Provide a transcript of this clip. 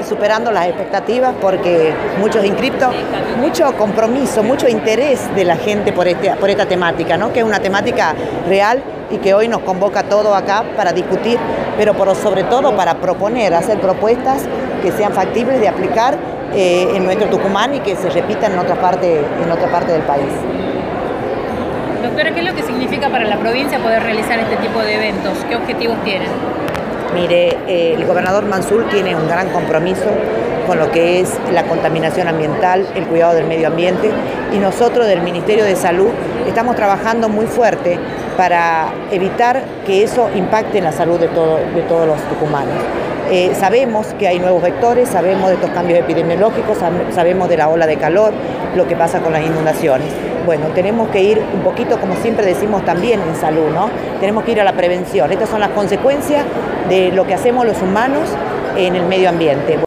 superando las expectativas porque muchos inscriptos, mucho compromiso, mucho interés de la gente por esta temática, ¿no? Que es una temática real y que hoy nos convoca a todos acá para discutir, pero sobre todo para proponer, hacer propuestas que sean factibles de aplicar en nuestro Tucumán y que se repitan en otra parte del país. Doctora, ¿qué es lo que significa para la provincia poder realizar este tipo de eventos? ¿Qué objetivos tienen? Mire, el gobernador Mansul tiene un gran compromiso con lo que es la contaminación ambiental, el cuidado del medio ambiente, y nosotros del Ministerio de Salud estamos trabajando muy fuerte para evitar que eso impacte en la salud de todos los tucumanos. Sabemos que hay nuevos vectores, sabemos de estos cambios epidemiológicos, sabemos de la ola de calor, lo que pasa con las inundaciones. Bueno, tenemos que ir un poquito, como siempre decimos también en salud, ¿no? Tenemos que ir a la prevención. Estas son las consecuencias de lo que hacemos los humanos en el medio ambiente.